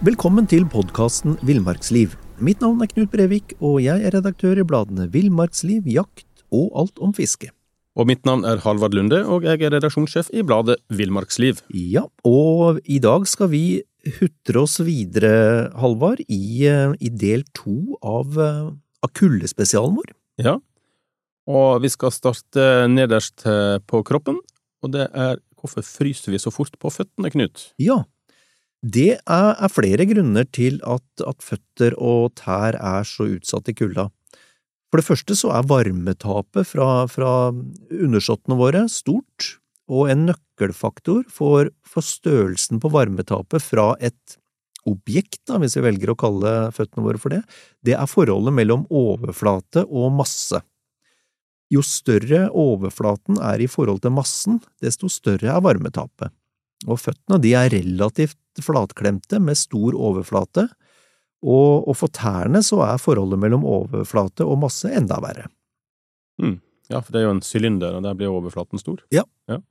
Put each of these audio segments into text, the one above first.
Velkommen til podcasten Villmarksliv. Mitt navn Knut Brevik, og jeg redaktør i bladene Villmarksliv, Jakt og Alt om fiske. Og mitt navn Halvard Lunde, og jeg redaksjonssjef i bladet Villmarksliv. Ja, og i dag skal vi hutre oss videre, Halvard, i del 2 av kullespesialen vår. Ja, og vi skal starte nederst på kroppen, og det hvorfor fryser vi så fort på føttene, Knut? Ja, det flere grunner til at føtter og tær så utsatt i kulda. For det første så varmetapet fra undersåttene våre stort, og en nøkkelfaktor for størrelsen på varmetapet fra et objekt, hvis vi velger å kalle føttene våre for det, det forholdet mellom overflate og masse. Jo større overflaten i forhold til massen, desto større varmetapet. Og føttene de relativt flatklemte med stor overflate, og for tærne så forholdet mellom overflate og masse enda verre. Ja, for det jo en sylinder, og der blir overflaten stor. Ja.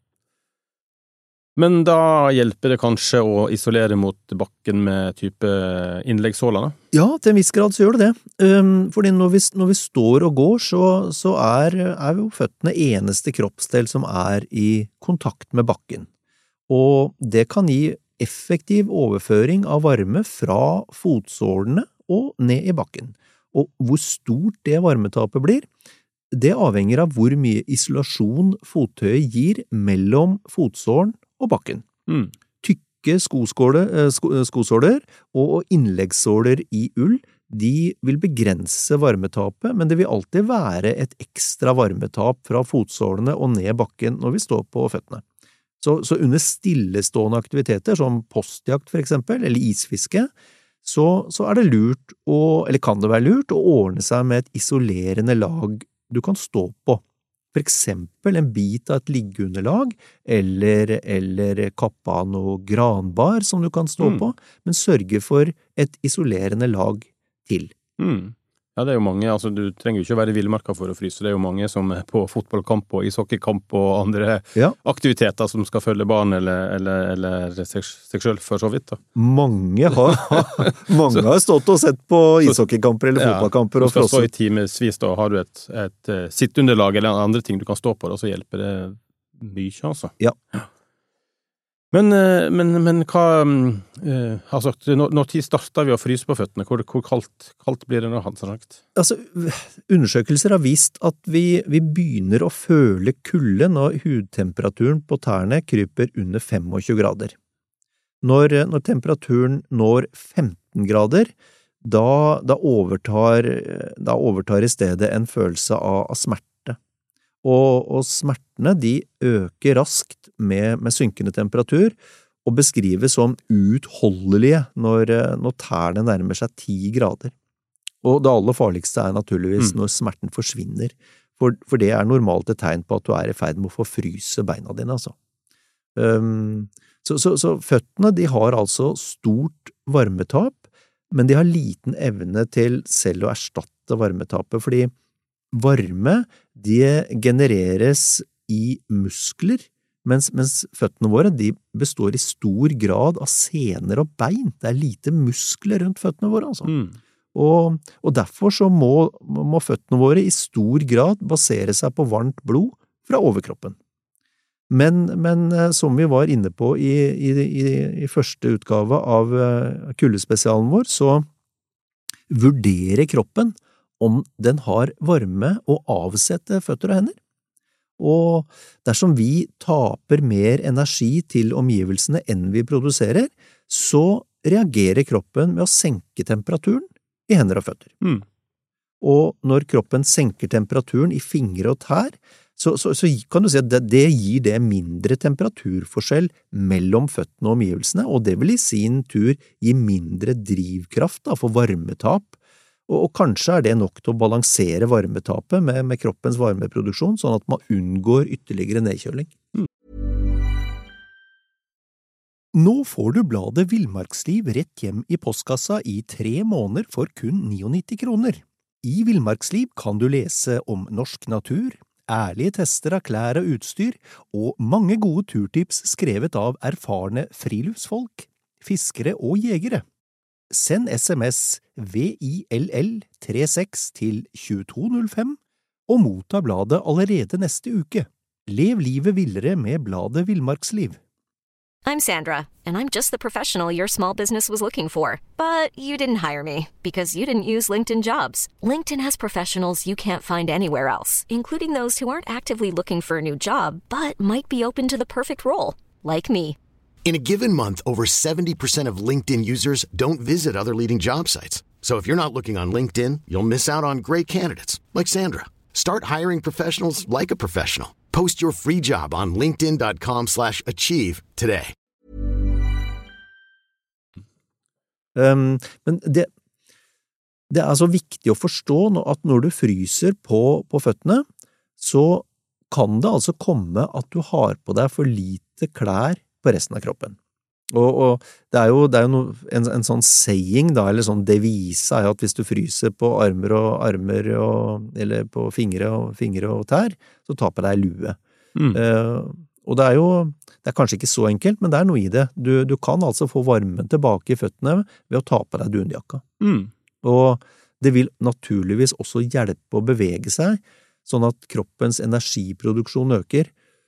Men da hjelper det kanskje å isolere mot bakken med type innleggssålene? Ja, til en viss grad så gjør det det. Fordi når vi står og går, så jo føttene eneste kroppsdel som i kontakt med bakken. Og det kan gi effektiv overføring av varme fra fotsålene og ned i bakken. Og hvor stort det varmetapet blir, det avhenger av hvor mye isolasjon fottøyet gir mellom fotsålen og bakken. Tykke skosåler og innleggssåler i ull, de vil begrense varmetapet, men det vil alltid være et ekstra varmetap fra fotsålene og ned bakken når vi står på føttene. Så under stillestående aktiviteter, som postjakt for eksempel, eller isfiske, så det lurt, eller kan det være lurt, å ordne seg med et isolerende lag du kan stå på. For eksempel en bit av et liggeunderlag, eller kappe av noe granbar som du kan stå på, men sørge for et isolerende lag til. Ja, det jo mange, altså du trenger jo ikke å være i villmarka for å fryse, det jo mange som på fotballkamp og ishockeykamp og andre aktiviteter som skal følge barn eller seg selv for så vidt da. Mange har stått og sett på ishockeykamper eller fotballkamper og frosset. Du skal stå i timesvis da, har du et sittunderlag eller andre ting du kan stå på da, så hjelper det mye, altså. Ja. Men hva, altså, når tid starter vi å fryse på føttene? Hvor kaldt blir det nå, hadde jeg sagt? Altså, undersøkelser har vist at vi begynner å føle kulde når hudtemperaturen på tærne kryper under 25 grader. Når temperaturen når 15 grader, da overtar i stedet en følelse av smerte. Og smertene de øker raskt med synkende temperatur og beskrives som utholdelige når tærne nærmer seg 10 grader. Og det aller farligste naturligvis når smerten forsvinner, for det normalt et tegn på at du i ferd med å få fryse beina dine, altså. Så føttene de har altså stort varmetap, men de har liten evne til selv å erstatte varmetapet, fordi varme, det genereres i muskler, mens føttene våre, de består i stor grad av sener og bein. Det lite muskler rundt føttene våre, altså. Og derfor så må føttene våre i stor grad basere seg på varmt blod fra overkroppen. Men som vi var inne på i første utgave av kullespesialen vår, så vurderer kroppen om den har varme og avsette føtter og hender. Og dersom vi taper mer energi til omgivelsene enn vi produserer, så reagerer kroppen med å senke temperaturen i hender og føtter. Og når kroppen senker temperaturen i fingre og tær, så kan du si at det gir det mindre temperaturforskjell mellom føttene og omgivelsene, og det vil i sin tur gi mindre drivkraft for varmetap, og kanskje det nok til å balansere varmetapet med kroppens varmeproduksjon, sånn at man unngår ytterligere nedkjøling. Nå får du bladet Villmarksliv rett hjem i postkassa i 3 måneder for kun 99 kroner. I Villmarksliv kan du lese om norsk natur, ærlige tester av klær og utstyr, og mange gode turtips skrevet av erfarne friluftsfolk, fiskere og jegere. send SMS VILL36 til 2205 og motta bladet allerede neste uke. Lev livet villere med bladet Villmarksliv. I'm Sandra, and I'm just the professional your small business was looking for. But you didn't hire me because you didn't use LinkedIn Jobs. LinkedIn has professionals you can't find anywhere else, including those who aren't actively looking for a new job, but might be open to the perfect role, like me. In a given month, over 70% of LinkedIn users don't visit other leading job sites. So if you're not looking on LinkedIn, you'll miss out on great candidates, like Sandra. Start hiring professionals like a professional. Post your free job on linkedin.com/achieve today. Men det er så viktig å forstå at når du fryser på føttene, så kan det altså komme at du har på deg for lite klær på resten av kroppen. Og det er jo en sånn saying da, eller sånn devise er jo at hvis du fryser på armer eller på fingre og tær, så ta på deg lue. Og det er kanskje ikke så enkelt, men det er noe i det. Du kan altså få varmen tilbake i føttene ved å ta på deg dunjakka. Og det vil naturligvis også hjelpe å bevege seg, sånn at kroppens energiproduksjon øker.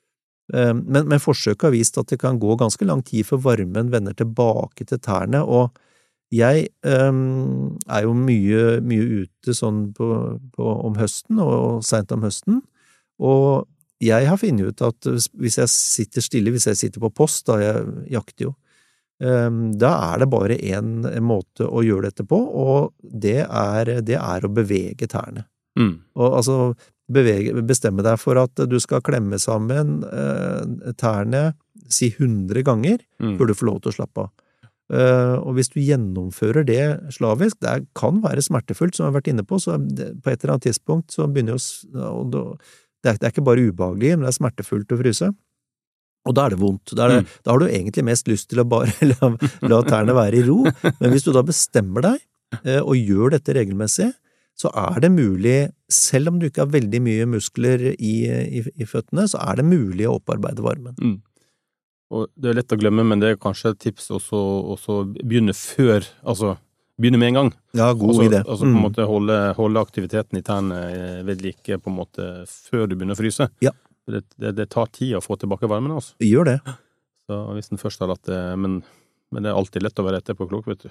Men forsøket har vist at det kan gå ganske lang tid før varmen vender tilbake til tærne, og jeg er jo mye ute sånn om høsten og sent om høsten, og jeg har funnet ut at hvis jeg sitter stille, hvis jeg sitter på post, da jeg jakter jo, da er det bare en måte å gjøre dette på, og det er å bevege tærne. Og altså bestemme deg for at du skal klemme sammen tærne, si 100 ganger, før du får lov til å slappe av. Og hvis du gjennomfører det slavisk, det kan være smertefullt, som jeg har vært inne på, så på et eller annet tidspunkt så begynner det er ikke bare ubehagelig, men det er smertefullt å fryse. Og da er det vondt. Da har du egentlig mest lyst til å bare la tærne være i ro, men hvis du da bestemmer deg og gjør dette regelmessig, så er det mulig, selv om du ikke har veldig mye muskler i føttene, så er det mulig å opparbeide varmen. Og det er lett å glemme, men det er kanskje et tips også begynne før, altså begynne med en gang. Ja, god idé. Altså på en måte holde aktiviteten i tærne ved like på en måte før du begynner å fryse. Ja. Det tar tid å få tilbake varmen, altså. Det gjør det. Så hvis den først har latt det, men det er alltid lett å være etterpå klok, vet du.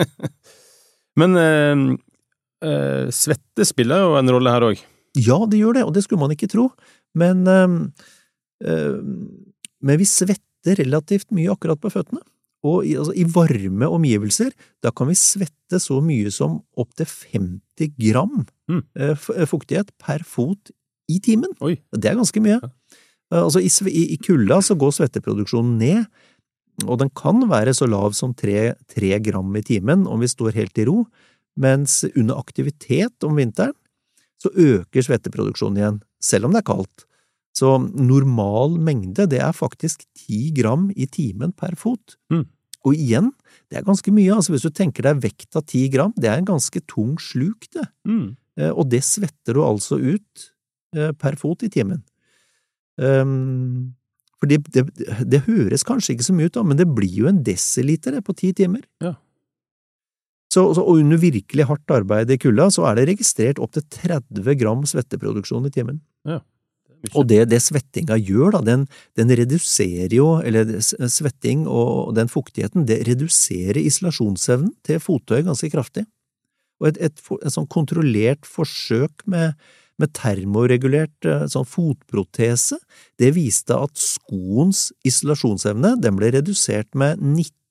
Men svette spiller jo en rolle her også. Ja, det gjør det, og det skulle man ikke tro. Men vi svetter relativt mye akkurat på føttene. Og i varme omgivelser, da kan vi svette så mye som opp til 50 gram fuktighet per fot i timen. Oi. Det er ganske mye. Altså i kulda så går svetteproduksjonen ned, og den kan være så lav som 3 gram i timen om vi står helt i ro, mens under aktivitet om vinteren så øker svetteproduksjonen igjen, selv om det er kaldt. Så normal mengde, det er faktisk 10 gram i timen per fot. Og igjen, det er ganske mye, altså hvis du tenker deg vekt av 10 gram, det er en ganske tung sluk det. Og det svetter du altså ut per fot i timen. For det høres kanskje ikke så mye ut da, men det blir jo en desiliter på 10 timer. Ja. Så under virkelig hardt arbeid i kulda, så er det registrert opp til 30 gram svetteproduksjon i timen. Ja. Og det svettinga gjør da, den reduserer jo, eller svetting og den fuktigheten, det reduserer isolasjonsevnen til fottøy ganske kraftig. Og et sånn kontrollert forsøk med termoregulert sånn fotprotese, det viste at skoens isolasjonsevne, den ble redusert med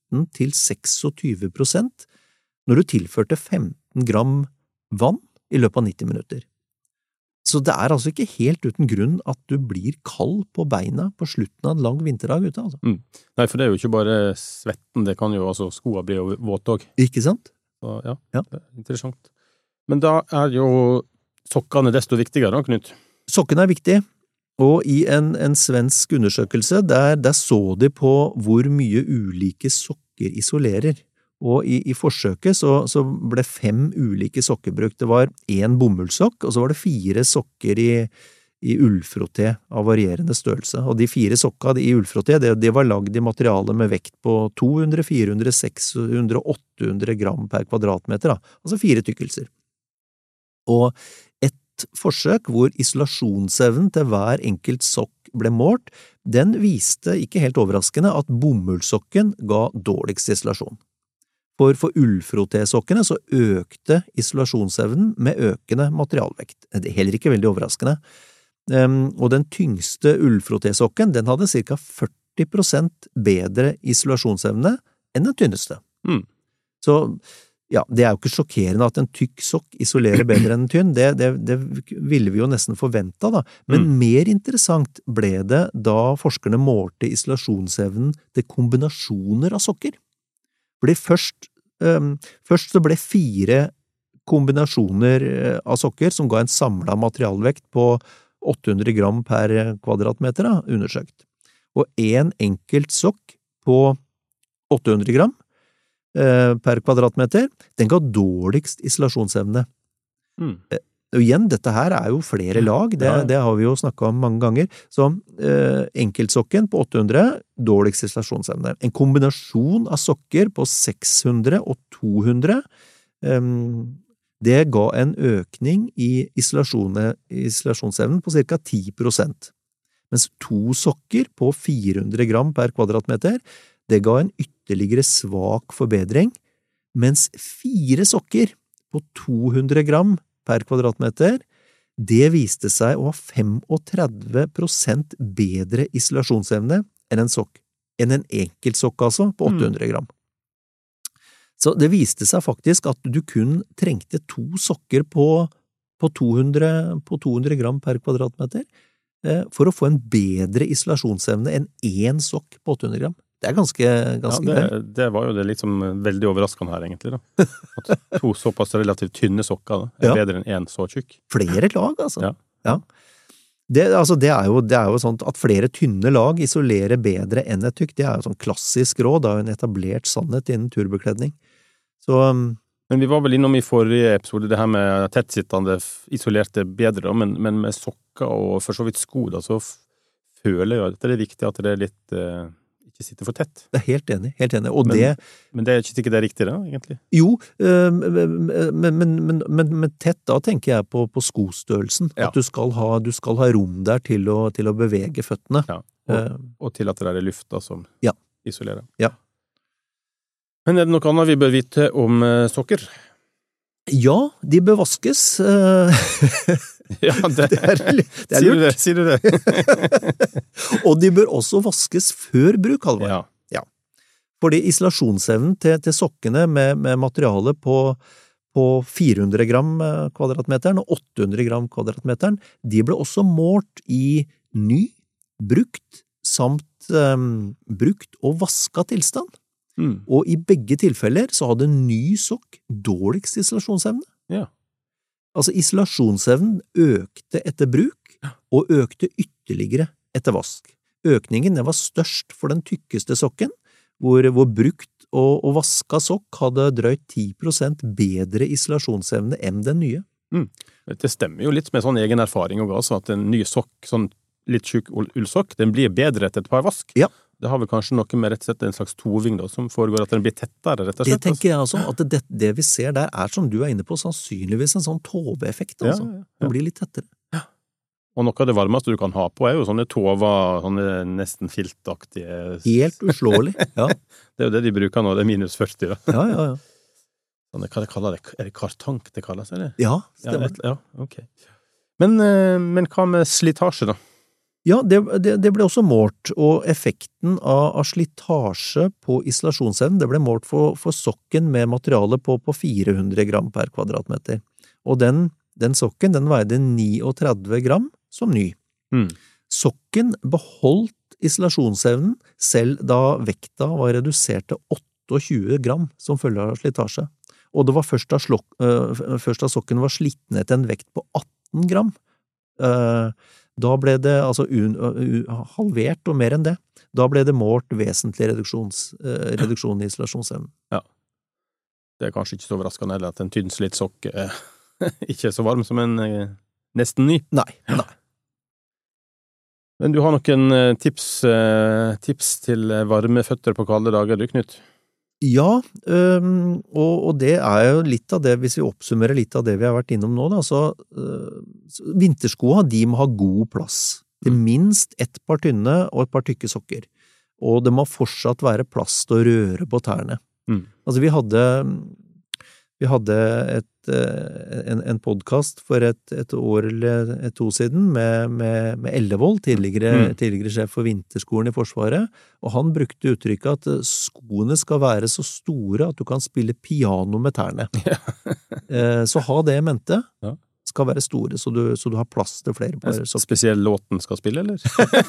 19–26% når du tilførte 15 gram vann i løpet av 90 minutter. Så det er altså ikke helt uten grunn at du blir kald på beina på slutten av en lang vinterdag ute, altså. Nei, for det er jo ikke bare svetten, det kan jo, altså skoene blir jo våte også. Ikke sant? Så, ja, det er interessant. Men da er jo sokkene desto viktigere da, Knut? Sokkene er viktig, og i en svensk undersøkelse, der så de på hvor mye ulike sokker isolerer. Og i forsøket så ble 5 ulike sokker brukt. Det var 1 bomullssokk, og så var det 4 sokker i ullfrotté av varierende størrelse. Og de 4 sokka i ullfrotté, det var lagd i materiale med vekt på 200, 400, 600, 800 gram per kvadratmeter, da. Altså 4 tykkelser. Og et forsøk hvor isolasjonsevnen til hver enkelt sokk ble målt, den viste ikke helt overraskende at bomullssokken ga dårligst isolasjon. For ullfrottésokkene så økte isolasjonsevnen med økende materialvekt. Det er heller ikke veldig overraskende. Og den tyngste ullfrottésokken, den hadde ca. 40% bedre isolasjonsevne enn den tynneste. Så ja, det er jo ikke sjokkerende at en tykk sokk isolerer bedre enn en tynn, det ville vi jo nesten forventa da, men mer interessant ble det da forskerne målte isolasjonsevnen til kombinasjoner av sokker. Fordi først så ble 4 kombinasjoner av sokker som ga en samlet materialvekt på 800 gram per kvadratmeter undersøkt, og en enkelt sokk på 800 gram per kvadratmeter, den ga dårligst isolasjonsevne. Og igjen, dette her er jo flere lag, det har vi jo snakket om mange ganger, så enkeltsokken på 800, dårligst isolasjonsevne. En kombinasjon av sokker på 600 og 200, det ga en økning i isolasjonsevnen på ca. 10%, mens 2 sokker på 400 gram per kvadratmeter, det ga en ytterligere svak forbedring, mens 4 sokker på 200 gram per kvadratmeter, det viste seg å ha 35% bedre isolasjonsevne enn en enkelt sokk altså, på 800 gram. Så det viste seg faktisk at du kun trengte 2 sokker på 200 gram per kvadratmeter for å få en bedre isolasjonsevne enn 1 sokk på 800 gram. Det er ganske det var jo det litt som veldig overraskende her egentlig da. At 2 såpass relativt tynne sokker da, bedre enn 1 så tjukk. Flere lag altså. Ja. Det er jo sånn at flere tynne lag isolerer bedre enn et tykk. Det er jo sånn klassisk råd av en etablert sannhet innen turbekledning. Men vi var vel innom i forrige episode det her med tettsittende isolerte bedre da, men med sokker og for så vidt sko da, så føler jeg at det er viktig at det er litt ikke sitter for tett. Det er helt enig. Og men det er ikke sikkert det er riktig da, egentlig? Jo, men tett da tenker jeg på skostørrelsen. Ja. At du skal ha rom der til å bevege føttene. Ja, og til at det er lufta som isolerer. Ja. Men er det noe annet vi bør vite om sokker? Ja, de bør vaskes. Ja, det er lurt. Sier du det? Og de bør også vaskes før bruk, Halvor. Ja. Fordi isolasjonsevnen til sokkene med materiale på 400 gram kvadratmeteren og 800 gram kvadratmeteren, de ble også målt i ny, brukt, samt brukt og vasket tilstand. Og i begge tilfeller så hadde ny sokk dårligst isolasjonsevne. Ja. Altså isolasjonsevnen økte etter bruk, og økte ytterligere etter vask. Økningen var størst for den tykkeste sokken, hvor brukt og vasket sokk hadde drøyt 10% bedre isolasjonsevne enn den nye. Det stemmer jo litt med sånn egen erfaring og altså at en ny sokk, sånn litt tjukk ullsokk, den blir bedre etter et par vask. Ja. Det har vel kanskje noe med rett og slett en slags toving da, som foregår at den blir tettere, rett og slett. Det tenker jeg altså, at det vi ser der er, som du er inne på, sannsynligvis en sånn tove-effekt, altså. Ja. Den blir litt tettere. Ja. Og noe av det varmeste du kan ha på er jo sånne tover, sånne nesten filtaktige... Helt uslåelig, ja. Det er jo det de bruker nå, det er minus 40 da. Ja. Sånne, hva det kaller det? Er det kartank det kalles, eller? Ja, stemmer. Ja, ok. Men hva med slitasje da? Ja, det ble også målt, og effekten av slitasje på isolasjonsevnen, det ble målt for sokken med materiale på 400 gram per kvadratmeter. Og den sokken, den veide 39 gram som ny. Sokken beholdt isolasjonsevnen selv da vekta var redusert til 28 gram som følge av slitasje. Og det var først da sokken var slitt ned til en vekt på 18 gram. Da ble det altså halvert og mer enn det. Da ble det målt vesentlig reduksjon i isolasjonsevnen. Ja. Det er kanskje ikke så overraskende heller at en tynnslitt sokk ikke er så varm som en nesten ny. Nei. Men du har noen tips til varme føtter på kalde dager, du, Knut? Ja, og det jo litt av det, hvis vi oppsummerer litt av det vi har vært innom nå, da, så vinterskoene, de må ha god plass. Til minst ett par tynne og et par tykke sokker. Og det må fortsatt være plass til å røre på tærne. Altså, vi hadde en podcast for et år eller 2 siden med Ellevold, tidligere sjef for vinterskolen i Forsvaret, og han brukte uttrykket at skoene skal være så store at du kan spille piano med tærne. Så ha det i mente. Skal være store, så du har plass til flere par sokker. Spesiell låten skal spille, eller?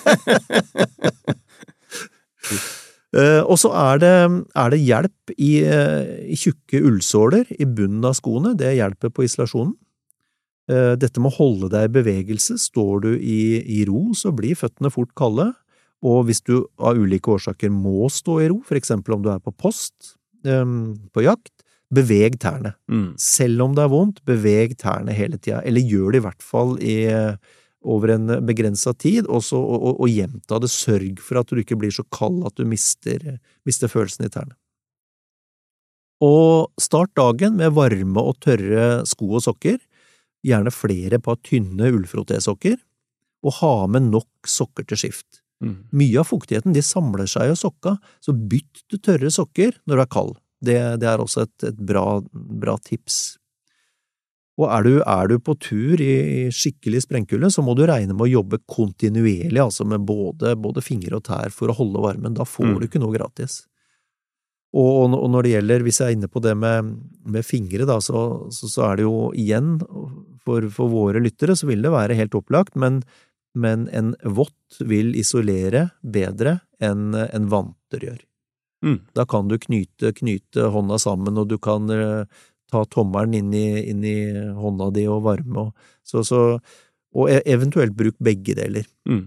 Og så det hjelp i tjukke ullsåler i bunnen av skoene, det hjelper på isolasjonen. Dette må holde deg i bevegelse, står du i ro, så blir føttene fort kalde, og hvis du av ulike årsaker må stå i ro, for eksempel om du på post, på jakt, beveg tærne. Selv om det vondt, beveg tærne hele tiden, eller gjør det i hvert fall over en begrenset tid, og gjenta det, sørg for at du ikke blir så kald at du mister følelsen i tærne. Og start dagen med varme og tørre sko og sokker, gjerne flere par tynne ullfrotésokker, og ha med nok sokker til skift. Mye av fuktigheten, de samler seg i sokka, så bytt til tørre sokker når du kald. Det også et bra tips. Og du på tur i skikkelig sprengkulde, så må du regne med å jobbe kontinuerlig, altså med både fingre og tær for å holde varmen. Da får du ikke noe gratis. Og når det gjelder, hvis jeg inne på det med fingre, da, så det jo igjen, for våre lyttere, så vil det være helt opplagt, men en vott vil isolere bedre enn en vanter gjør. Da kan du knyte hånda sammen, og du kan ta tommelen inn i hånda di og varme, og eventuelt bruk begge deler.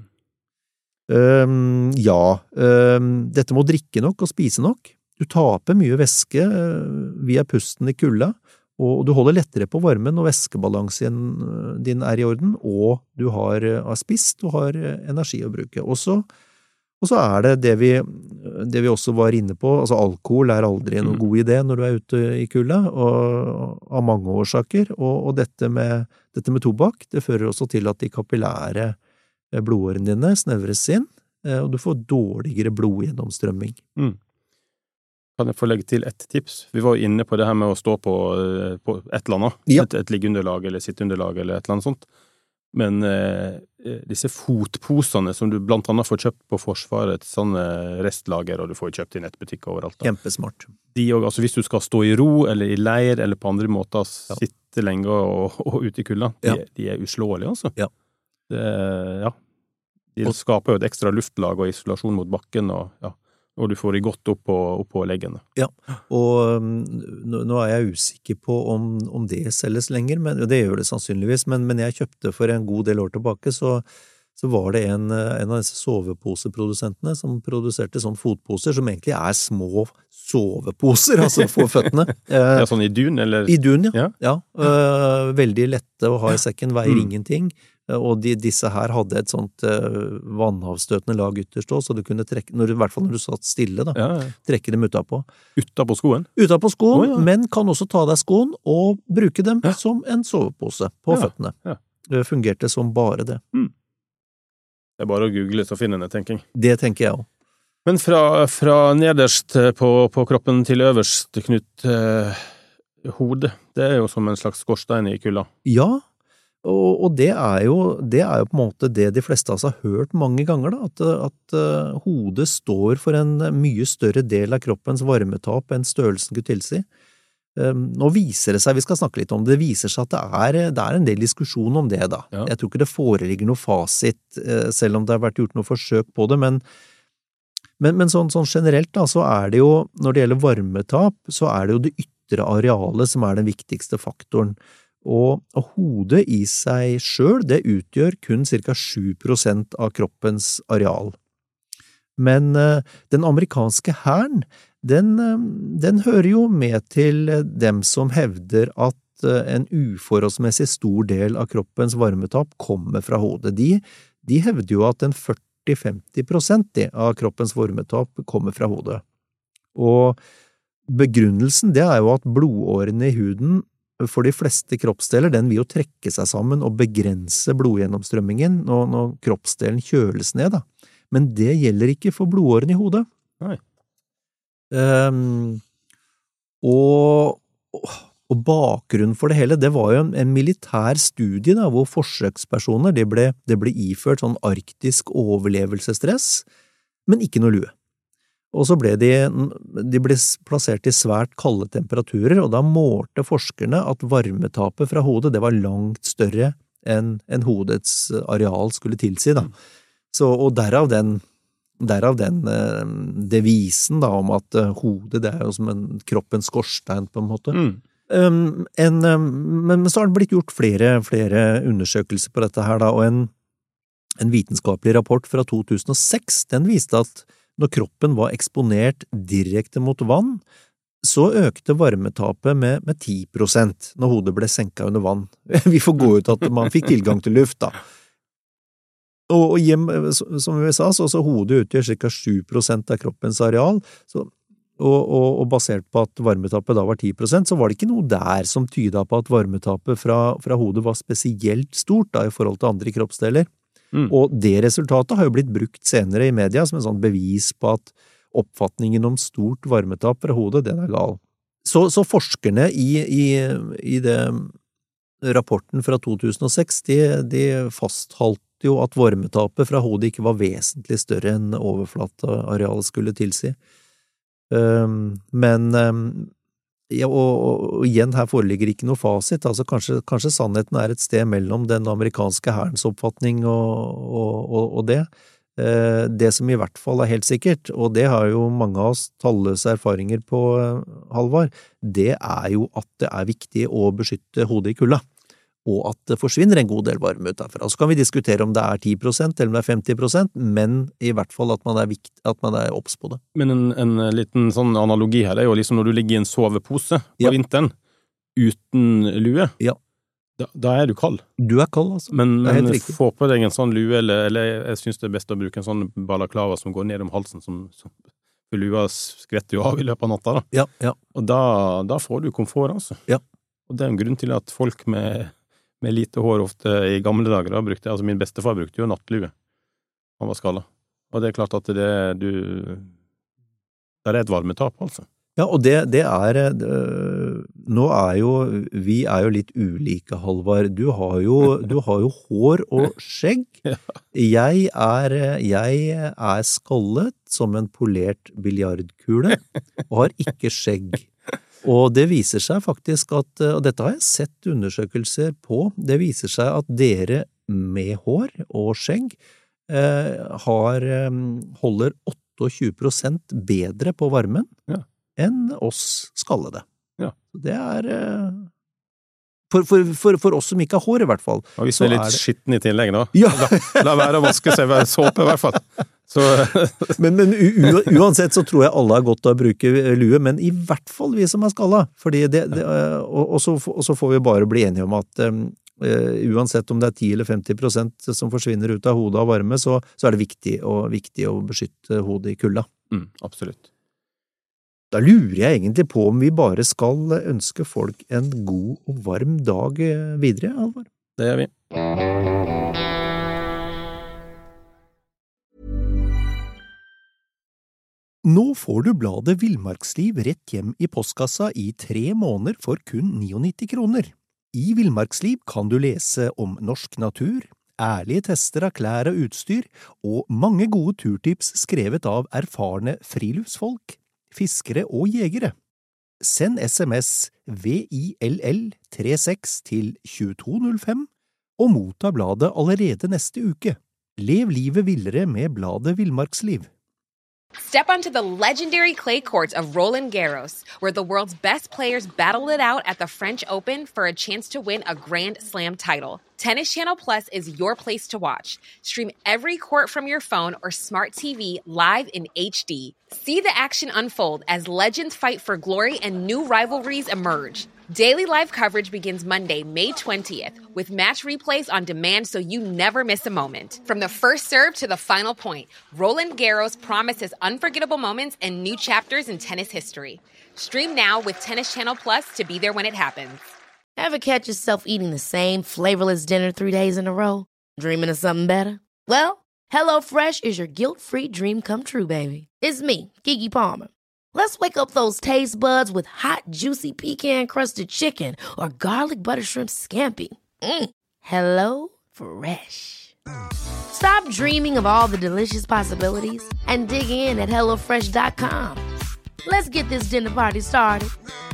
Dette må drikke nok og spise nok. Du taper mye væske via pusten i kulda, og du holder lettere på varmen når væskebalansen din i orden, og du har spist og har energi å bruke. Og så det vi også var inne på, altså alkohol aldri noen god idé når du ute i kulda, av mange årsaker, og dette med tobakk, det fører også til at de kapillære blodårene dine snevres inn, og du får dårligere blodgjennomstrømming. Kan jeg få legge til et tips? Vi var inne på det her med å stå på et eller annet, et liggeunderlag eller sitteunderlag eller et eller annet sånt. Men disse fotposene som du blant annet får kjøpt på Forsvaret, sånne restlager, og du får kjøpt i nettbutikker overalt. Kjempesmart. Altså hvis du skal stå i ro, eller i leir, eller på andre måter, sitte lenge og ute i kulda, de uslåelige, altså. De skaper jo et ekstra luftlag og isolasjon mot bakken, og du får de godt opp på leggene. Ja, og nå jeg usikker på om det selges lenger, men det gjør det sannsynligvis, men jeg kjøpte for en god del år tilbake, så var det en av disse soveposeprodusentene som produserte sånne fotposer, som egentlig små soveposer, altså for føttene. Sånn i dun, eller? I dun, ja. Veldig lette å ha i sekken, veier ingenting. Og disse her hadde et sånt vannavstøtende lag ytterst også, så du kunne trekke, i hvert fall når du satt stille da, trekke dem utapå. Utapå skoen? Utapå skoen, men kan også ta deg skoen og bruke dem som en sovepose på føttene. Det fungerte som bare det. Det bare å google så finner jeg, tenker jeg. Det tenker jeg også. Men fra nederst på kroppen til øverst, Knut, hodet, det jo som en slags skorstein i kulda. Ja, og det jo på en måte det de fleste av oss har hørt mange ganger, da, at hodet står for en mye større del av kroppens varmetap enn størrelsen kunne tilsi. Nå viser det seg, vi skal snakke litt om det, viser seg at det en del diskusjon om det da. Jeg tror ikke det foreligger noe fasit, selv om det har vært gjort noe forsøk på det, men sånn generelt da, så det jo, når det gjelder varmetap, så det jo det ytre arealet som den viktigste faktoren. Og hodet i seg selv, det utgjør kun ca. 7% av kroppens areal. Men den amerikanske hæren, den hører jo med til dem som hevder at en uforholdsmessig stor del av kroppens varmetap kommer fra hodet. de hevder jo at en 40-50% av kroppens varmetap kommer fra hodet. Og begrunnelsen det jo at blodårene i huden for de fleste kroppsdeler, den vil jo trekke seg sammen og begrense blodgjennomstrømmingen når kroppsdelen kjøles ned, da. Men det gjelder ikke for blodårene i hodet. Nei. Og bakgrunnen for det hele, det var jo en militær studie da, hvor forsøkspersoner, det ble iført sånn arktisk overlevelsesstress, men ikke noe lue. Og så ble de ble plassert i svært kalde temperaturer, og da målte forskerne at varmetapet fra hodet, det var langt større enn hodets areal skulle tilsi, da. Så, og derav den devisen da, om at hodet, det jo som kroppens skorstein på en måte. Men så har det blitt gjort flere undersøkelser på dette her da, og en vitenskapelig rapport fra 2006, den viste at når kroppen var eksponert direkte mot vann, så økte varmetapet med 10% når hodet ble senket under vann. Vi får gå ut at man fikk tilgang til luft da. Og som vi sa, så hodet utgjør ca. 7% av kroppens areal, og basert på at varmetapet da var 10%, så var det ikke noe der som tydet på at varmetapet fra hodet var spesielt stort da, i forhold til andre kroppsdeler. Og det resultatet har jo blitt brukt senere i media som en sånn bevis på at oppfatningen om stort varmetap fra hodet, den gal. Så forskerne i det rapporten fra 2006, de fastholdt jo at varmetapet fra hodet ikke var vesentlig større enn overflatearealet skulle tilsi. Men og igjen, her foreligger ikke noe fasit, altså kanskje sannheten et sted mellom den amerikanske hærens oppfatning og det. Det som i hvert fall helt sikkert, og det har jo mange av oss talløse erfaringer på, Halvard, det jo at det viktig å beskytte hodet i kulda, og at det forsvinner en god del varme ut derfra. Så kan vi diskutere om det 10% eller om det 50%, men i hvert fall at man obs på det. Men en liten sånn analogi her jo liksom når du ligger i en sovepose på vinteren, uten lue, da du kald. Du kald, altså. Men få på deg en sånn lue, eller jeg synes det best å bruke en sånn balaklava som går ned om halsen, for lua skvetter jo av i løpet av natta, da. Ja. Og da får du komfort, altså. Ja. Og det en grunn til at folk med lite hår ofte i gamle dager da brukte, altså min bestefar brukte jo nattlue. Han var skallet. Og det klart at det et varmetap, altså. Ja, og nå vi jo litt ulike, Halvard. Du har jo hår og skjegg. Jeg skallet som en polert biljardkule, og har ikke skjegg. Og det viser seg faktisk at, og dette har jeg sett undersøkelser på, det viser seg at dere med hår og skjegg holder 28% bedre på varmen enn oss skallede. Ja. Det for oss som ikke har hår i hvert fall. Og hvis det litt skitten i tillegg da, ja. la være å vaske seg ved såpe i hvert fall. men uansett så tror jeg alle har godt av å bruke lue, men i hvert fall vi som skalla, fordi og så får vi bare bli enige om at uansett om det 10 eller 50% som forsvinner ut av hodet av varme, så det viktig å beskytte hodet i kulda. Absolutt. Da lurer jeg egentlig på om vi bare skal ønske folk en god og varm dag videre, Halvard. Det gjør vi. Nå får du bladet Villmarksliv rett hjem i postkassa i 3 måneder for kun 99 kroner. I Villmarksliv kan du lese om norsk natur, ærlige tester av klær og utstyr, og mange gode turtips skrevet av erfarne friluftsfolk, fiskere og jegere. Send SMS VILL36 til 2205 og motta bladet allerede neste uke. Lev livet villere med bladet Villmarksliv. Step onto the legendary clay courts of Roland Garros, where the world's best players battle it out at the French Open for a chance to win a Grand Slam title. Tennis Channel Plus is your place to watch. Stream every court from your phone or smart TV live in HD. See the action unfold as legends fight for glory and new rivalries emerge. Daily live coverage begins Monday, May 20th, with match replays on demand so you never miss a moment. From the first serve to the final point, Roland Garros promises unforgettable moments and new chapters in tennis history. Stream now with Tennis Channel Plus to be there when it happens. Ever catch yourself eating the same flavorless dinner 3 days in a row? Dreaming of something better? Well, HelloFresh is your guilt-free dream come true, baby. It's me, Keke Palmer. Let's wake up those taste buds with hot, juicy pecan-crusted chicken or garlic butter shrimp scampi. Hello Fresh. Stop dreaming of all the delicious possibilities and dig in at HelloFresh.com. Let's get this dinner party started.